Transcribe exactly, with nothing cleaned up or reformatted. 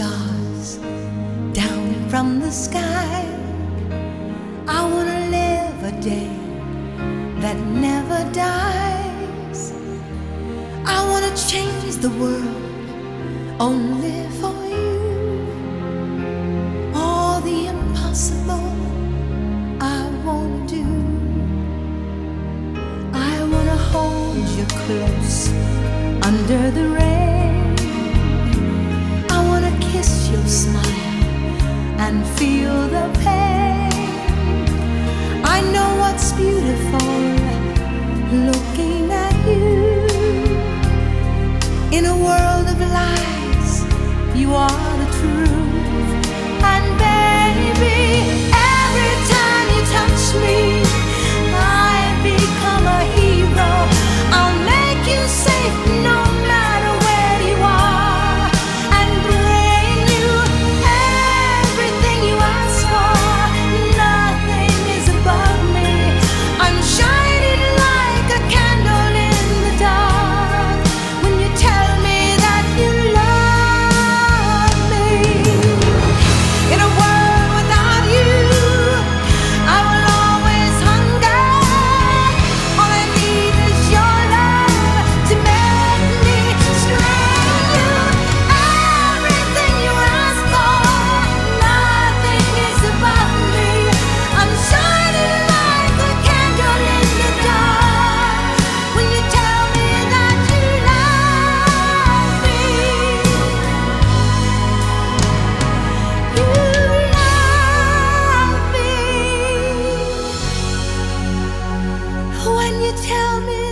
stars down from the sky. I wanna live a day that never dies. I wanna change the world only for you. All the impossible I wanna do. I wanna hold you close under the rain. I wanna kiss your smile and feel the pain. I know what's beautiful looking at you. In a world of lies, you are the truth. And baby, every time you touch me, I become a hero. I'll make you safe no matter where you are, and bring you everything you ask for. Nothing is above me. I'm shining like a candle in the dark when you tell me that you love me. In a world without you, I will always hunger. All I need is your love to make me strong. You everything you ask for. Nothing is above me. I'm shining like a candle in the dark when you tell me that you love me. You love me when you tell me